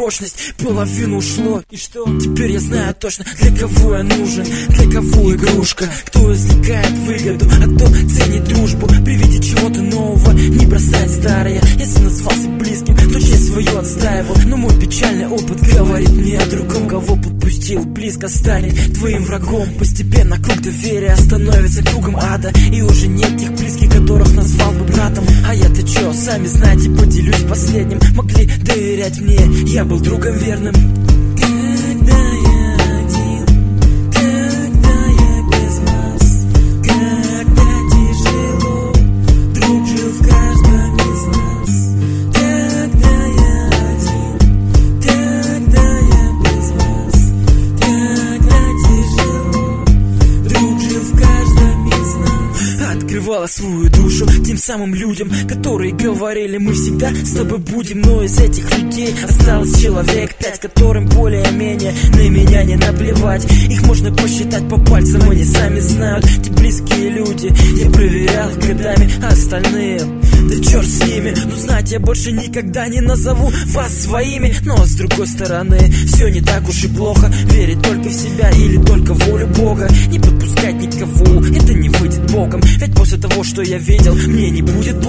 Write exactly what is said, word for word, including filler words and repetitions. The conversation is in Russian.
прочность. Половину ушло, и что? Теперь я знаю точно, для кого я нужен, для кого игрушка. Кто извлекает выгоду, а кто ценит дружбу. При виде чего-то нового не бросает старое. Если назвался близким, то честь свою отстаивал. Но мой печальный опыт говорит мне о другом. Кого подпустил, близко станет твоим врагом. Постепенно круг доверия становится кругом ада. И уже нет тех близких, которых назвал бы братом. А я-то чё, сами знаете, поделюсь последним. Могли доверять мне, я был другом верным. Когда я один, когда я без вас, когда тяжело, друг жил в каждом из нас. Когда я один, когда я без вас, когда тяжело, друг жил в каждом из нас. Открывала свою душу тем самым людям, которые говорили: мы всегда с тобой будем. Но из этих людей осталось человек пять, которым более-менее на меня не наплевать. Их можно посчитать по пальцам, они сами знают. Те близкие люди, я проверял годами, а остальные, да черт с ними. Но знать я больше никогда не назову вас своими. Но с другой стороны, все не так уж и плохо. Верить только в себя или только в волю Бога. Не подпускать никого, это не выйдет боком. Ведь после того, что я видел, мне не будет